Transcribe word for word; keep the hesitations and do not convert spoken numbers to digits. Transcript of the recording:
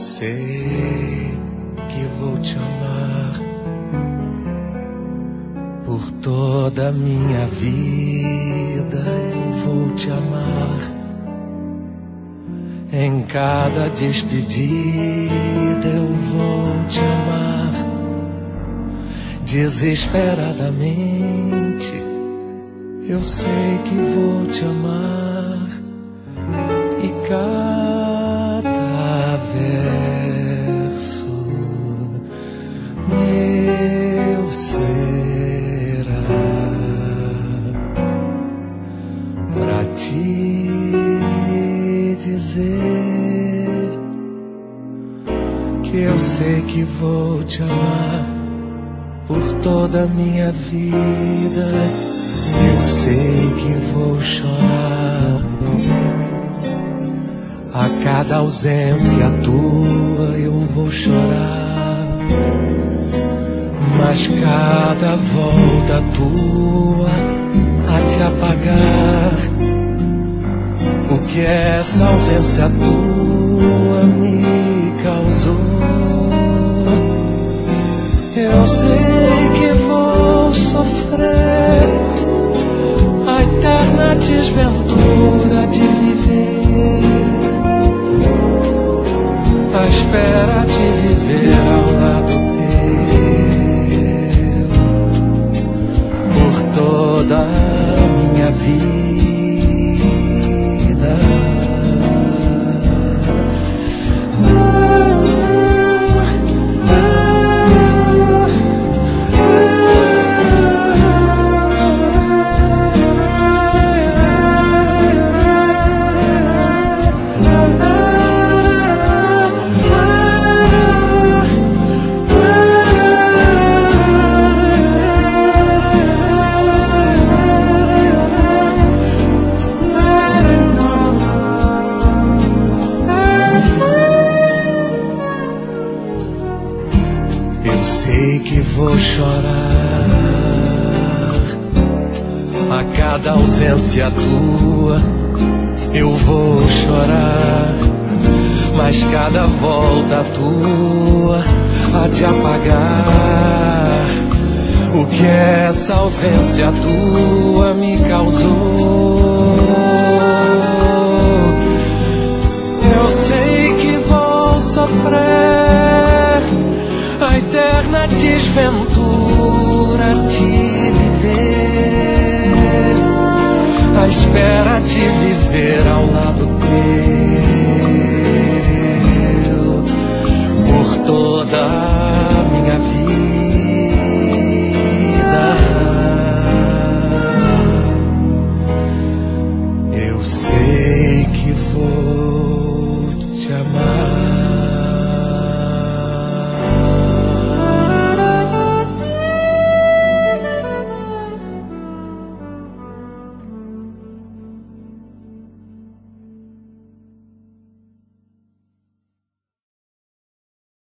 sei que vou te amar por toda a minha vida. Eu vou te amar em cada despedida. Eu vou te amar desesperadamente. Eu sei que vou te amar e cada verso meu será pra te dizer que eu sei que vou te amar por toda a minha vida. Eu sei que vou chorar a cada ausência tua. Eu vou chorar, mas cada volta tua há de apagar o que essa ausência tua me causou. Eu sei que vou sofrer a eterna desventura de viver, à espera de viver ao lado teu por toda a minha vida. Eu sei que vou chorar a cada ausência tua. Eu vou chorar, mas cada volta tua há de apagar o que essa ausência tua me causou. Eu sei que vou sofrer a eterna desventura de viver, à espera de viver ao lado teu por toda